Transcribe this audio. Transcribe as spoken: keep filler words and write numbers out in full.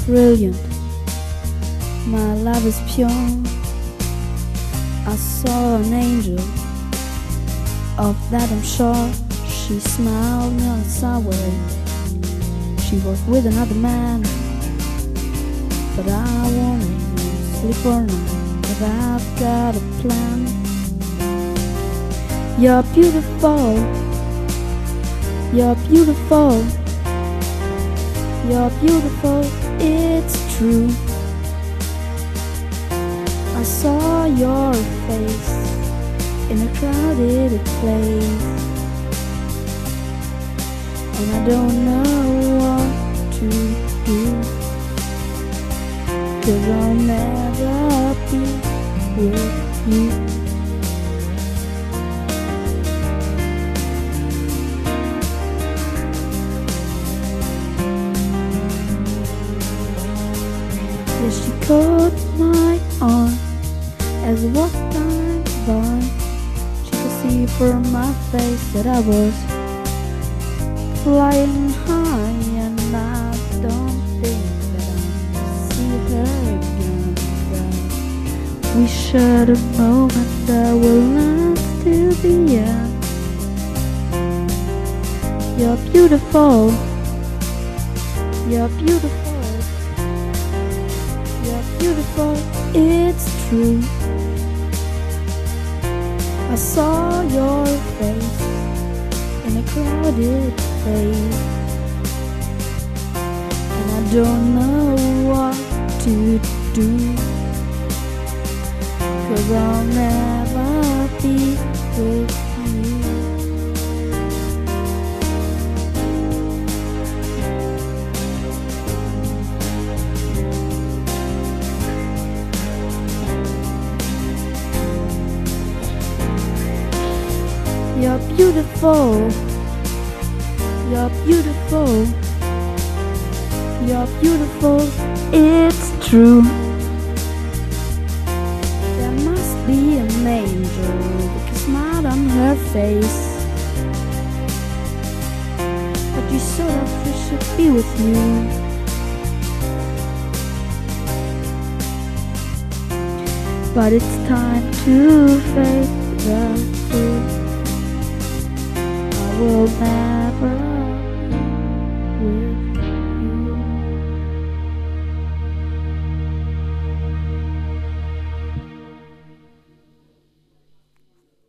brilliant, my love is pure. I saw an angel, of that I'm sure. She smiled me on the subway. She was with another man, but I wanna sleep for now, but I've got a plan. You're beautiful, you're beautiful, you're beautiful, it's true. I saw your face in a crowded place, and I don't know what to do, 'cause I'll never be with you. Yes, she caught my arm as I walked down by. She could see from my face that I was flying high, and I don't think that I'll see her again. But we shared a moment that will last till the end. You're beautiful, you're beautiful, you're beautiful, it's true. I saw your face in a crowded place, and I don't know what to do, 'cause I'll never be with you. You're beautiful, you're beautiful, you're beautiful, it's true. There must be an angel with a smile on her face, but you sort of wish to be with you. But it's time to face the truth. Will never